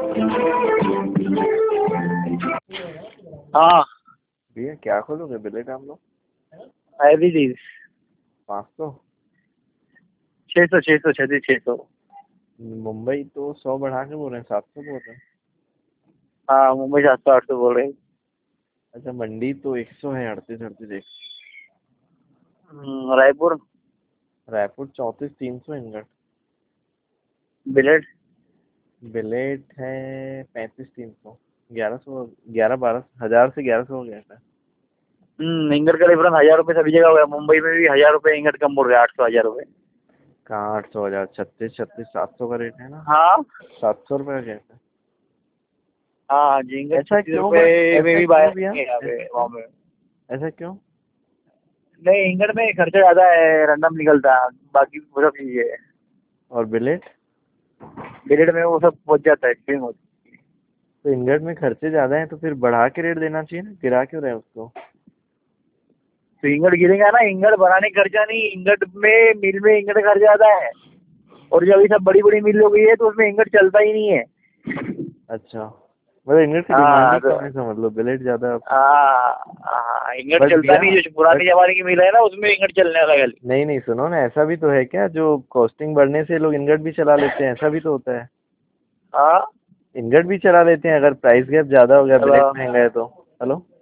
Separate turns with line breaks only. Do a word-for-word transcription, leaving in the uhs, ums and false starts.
हाँ
भैया क्या खोलोगे बिलेट आप लोग?
हैवी चीज
पाँच सौ?
छः सौ छः सौ छः छः सौ।
मुंबई तो सौ बढ़ा के बोल रहे हैं, सात सौ बोल रहे हैं।
हाँ मुंबई सात सौ आठ सौ बोल रहे हैं।
अच्छा मंडी तो एक सौ है, अड़तीस अड़तीस एक।
हम्म, रायपुर
रायपुर चौंतीस तीन सौ इनगट।
बिलेट
बिलेट है पैंतीस तीन सौ। ग्यारह सौ, ग्यारह बारह हजार से ग्यारह सौ हो गया था।
हम्म इंगट का डिफरेंस हजार रुपये सभी जगह हो गया। मुंबई में भी हजार रुपये इंगट कम बोल रहे हैं, आठ सौ हजार रुपये।
कहाँ आठ सौ हजार, छत्तीस छत्तीस सात सौ का रेट है ना।
हाँ
सात सौ रुपये का कैसा?
हाँ जी इंगट
ऐसा
छत्तीस
क्यों बट
रुपये में
ऐसा
भी
क्यों
बाय
भैया?
यहाँ पे
ऐसा क्यों?
बॉम्बे में।
ऐसा क्यों?
नहीं इंगट में खर्चा ज्यादा है, रैंडम निकलता है, बाकी वो सब चीज है।
और बिलेट?
बिलेट में वो सब पहुंच जाता है, सेम होता
तो इनगट में खर्चे ज्यादा हैं तो फिर बढ़ा के रेट देना चाहिए ना, गिरा क्यों रहे हैं उसको?
है। तो इंगट गिरेगा ना, इंगट बनाने का खर्चा नहीं, इंगट में मिल में इंगट का खर्चा ज्यादा है। और जब ये सब बड़ी बड़ी मिल हो गई है तो उसमें इंगट चलता ही नहीं है।
अच्छा, मतलब इनगट की डिमांड
हाँ
ही
तो
कम है समझ लो, बिलेट ज्यादा आप सस्ते दे रहे हैं।
हाँ हाँ, इंगट
बट
चलता
भैया,
नहीं, जो पुराने
बट
जमाने की मिल है ना उसमें इंगट चलने लगा।
नहीं नहीं सुनो ना, ऐसा भी तो है क्या जो कॉस्टिंग बढ़ने से लोग इनगट भी चला लेते हैं, ऐसा भी तो होता है।
हाँ
इनगट भी चला लेते हैं अगर प्राइस गैप ज्यादा हो गया,
चलो
बिलेट महंगा है तो। हेलो।